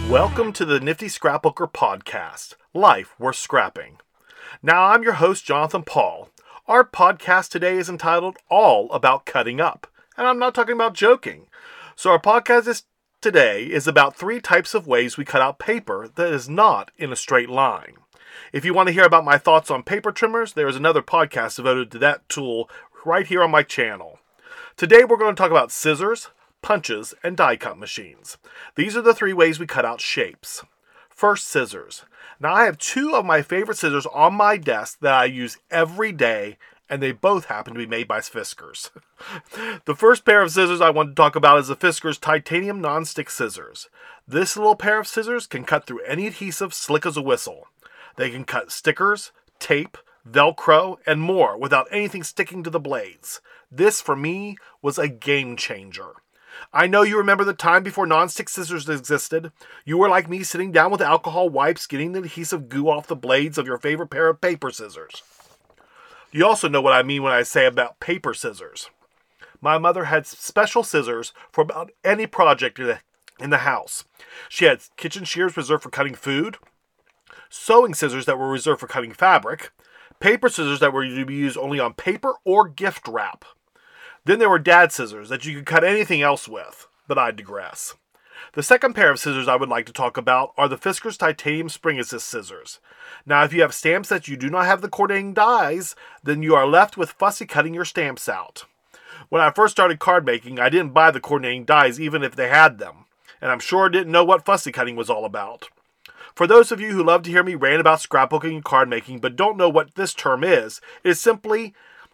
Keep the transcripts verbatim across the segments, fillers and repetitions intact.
Welcome to the Nifty Scrapbooker Podcast, Life Worth Scrapping. Now, I'm your host, Jonathan Paul. Our podcast today is entitled All About Cutting Up, and I'm not talking about joking. So our podcast is, today is about three types of ways we cut out paper that is not in a straight line. If you want to hear about my thoughts on paper trimmers, there is another podcast devoted to that tool right here on my channel. Today we're going to talk about scissors, punches, and die cut machines. These are the three ways we cut out shapes. First, scissors. Now I have two of my favorite scissors on my desk that I use every day, and they both happen to be made by Fiskars. The first pair of scissors I want to talk about is the Fiskars Titanium Non-Stick Scissors. This little pair of scissors can cut through any adhesive slick as a whistle. They can cut stickers, tape, Velcro, and more without anything sticking to the blades. This, for me, was a game changer. I know you remember the time before non-stick scissors existed. You were like me, sitting down with alcohol wipes, getting the adhesive goo off the blades of your favorite pair of paper scissors. You also know what I mean when I say about paper scissors. My mother had special scissors for about any project in the house. She had kitchen shears reserved for cutting food, sewing scissors that were reserved for cutting fabric, paper scissors that were to be used only on paper or gift wrap. Then there were dad scissors that you could cut anything else with, but I digress. The second pair of scissors I would like to talk about are the Fiskars Titanium Spring Assist Scissors. Now, if you have stamps that you do not have the coordinating dies, then you are left with fussy cutting your stamps out. When I first started card making, I didn't buy the coordinating dies even if they had them, and I'm sure I didn't know what fussy cutting was all about. For those of you who love to hear me rant about scrapbooking and card making but don't know what this term is, it is simply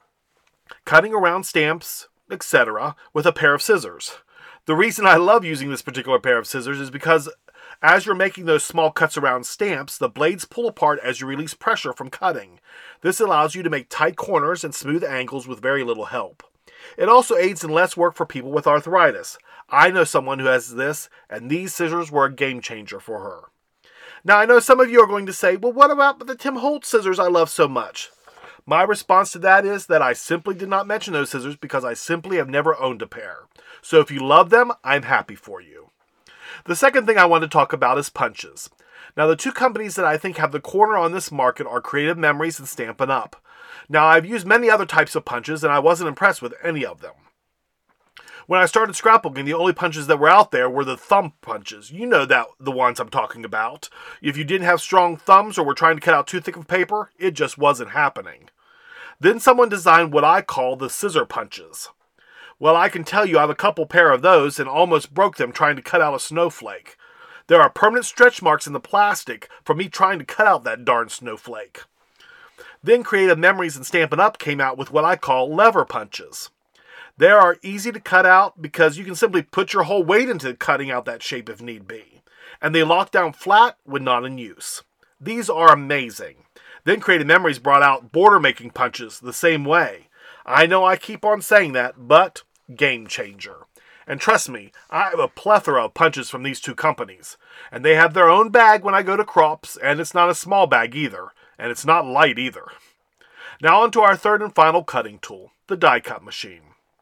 cutting around stamps, et cetera with a pair of scissors. The reason I love using this particular pair of scissors is because as you're making those small cuts around stamps, the blades pull apart as you release pressure from cutting. This allows you to make tight corners and smooth angles with very little help. It also aids in less work for people with arthritis. I know someone who has this, and these scissors were a game changer for her. Now, I know some of you are going to say, well, what about the Tim Holtz scissors I love so much? My response to that is that I simply did not mention those scissors because I simply have never owned a pair. So if you love them, I'm happy for you. The second thing I want to talk about is punches. Now, the two companies that I think have the corner on this market are Creative Memories and Stampin' Up. Now, I've used many other types of punches and I wasn't impressed with any of them. When I started scrapbooking, the only punches that were out there were the thumb punches. You know that the ones I'm talking about. If you didn't have strong thumbs or were trying to cut out too thick of paper, it just wasn't happening. Then someone designed what I call the scissor punches. Well, I can tell you I have a couple pair of those and almost broke them trying to cut out a snowflake. There are permanent stretch marks in the plastic from me trying to cut out that darn snowflake. Then Creative Memories and Stampin' Up! Came out with what I call lever punches. They are easy to cut out because you can simply put your whole weight into cutting out that shape if need be. And they lock down flat when not in use. These are amazing. Then Creative Memories brought out border making punches the same way. I know I keep on saying that, but game changer. And trust me, I have a plethora of punches from these two companies. And they have their own bag when I go to Crops, and it's not a small bag either. And it's not light either. Now on to our third and final cutting tool, the die cut machine.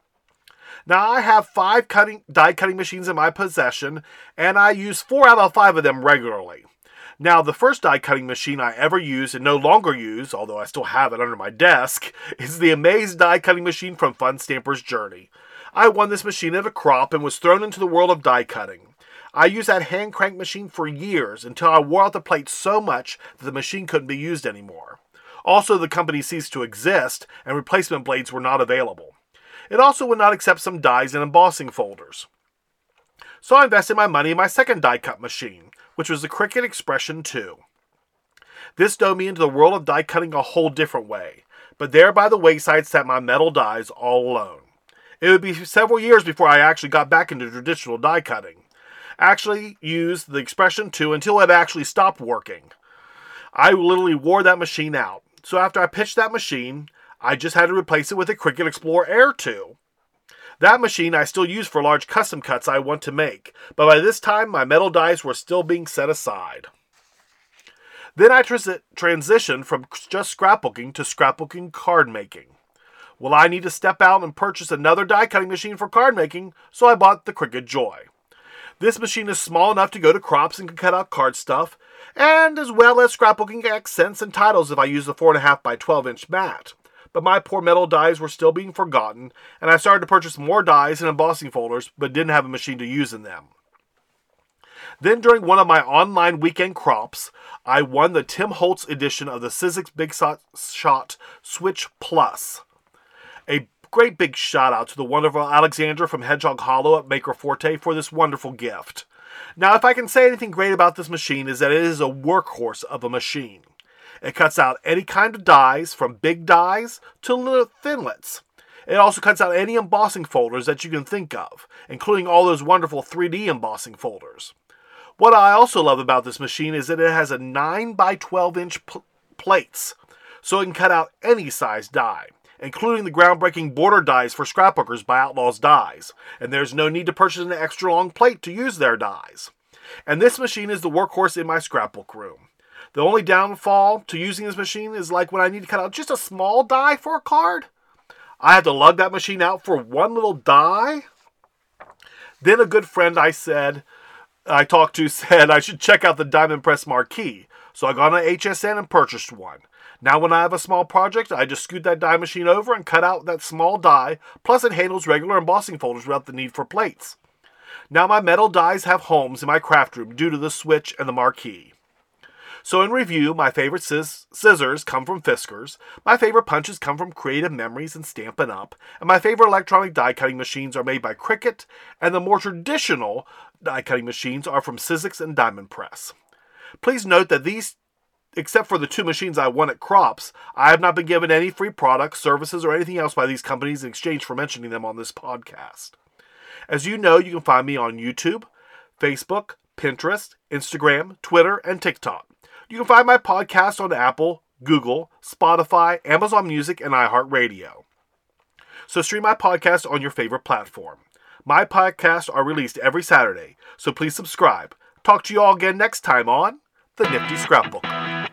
Now, I have five cutting die cutting machines in my possession, and I use four out of five of them regularly. Now, the first die cutting machine I ever used and no longer use, although I still have it under my desk, is the Amaze die cutting machine from Fun Stamper's Journey. I won this machine at a crop and was thrown into the world of die cutting. I used that hand crank machine for years until I wore out the plate so much that the machine couldn't be used anymore. Also, the company ceased to exist and replacement blades were not available. It also would not accept some dies and embossing folders. So I invested my money in my second die cut machine, which was the Cricut Expression two. This dove me into the world of die cutting a whole different way, but there by the wayside sat my metal dies all alone. It would be several years before I actually got back into traditional die cutting. Actually used the Expression two until it actually stopped working. I literally wore that machine out. So after I pitched that machine, I just had to replace it with a Cricut Explorer Air two. That machine I still use for large custom cuts I want to make, but by this time my metal dies were still being set aside. Then I tr- transitioned from just scrapbooking to scrapbooking card making. Well, I need to step out and purchase another die cutting machine for card making, so I bought the Cricut Joy. This machine is small enough to go to crops and can cut out card stuff, and as well as scrapbooking accents and titles if I use the four point five by twelve inch mat. But my poor metal dies were still being forgotten, and I started to purchase more dies and embossing folders, but didn't have a machine to use in them. Then during one of my online weekend crops, I won the Tim Holtz edition of the Sizzix Big Shot Switch Plus. A great big shout out to the wonderful Alexandra from Hedgehog Hollow at Maker Forte for this wonderful gift. Now, if I can say anything great about this machine is that it is a workhorse of a machine. It cuts out any kind of dies, from big dies to little thinlets. It also cuts out any embossing folders that you can think of, including all those wonderful three D embossing folders. What I also love about this machine is that it has a nine by twelve inch pl- plates, so it can cut out any size die, including the groundbreaking border dies for scrapbookers by Outlaws Dies, and there's no need to purchase an extra long plate to use their dies. And this machine is the workhorse in my scrapbook room. The only downfall to using this machine is like when I need to cut out just a small die for a card. I had to lug that machine out for one little die. Then a good friend I said, I talked to said I should check out the Diamond Press Marquee, so I got on H S N and purchased one. Now when I have a small project, I just scoot that die machine over and cut out that small die, plus it handles regular embossing folders without the need for plates. Now my metal dies have homes in my craft room due to the Switch and the Marquee. So in review, my favorite scis- scissors come from Fiskars, my favorite punches come from Creative Memories and Stampin' Up, and my favorite electronic die cutting machines are made by Cricut, and the more traditional die cutting machines are from Sizzix and Diamond Press. Please note that these, except for the two machines I won at Crops, I have not been given any free products, services, or anything else by these companies in exchange for mentioning them on this podcast. As you know, you can find me on YouTube, Facebook, Pinterest, Instagram, Twitter, and TikTok. You can find my podcast on Apple, Google, Spotify, Amazon Music, and iHeartRadio. So stream my podcast on your favorite platform. My podcasts are released every Saturday, so please subscribe. Talk to you all again next time on The Nifty Scrapbooker.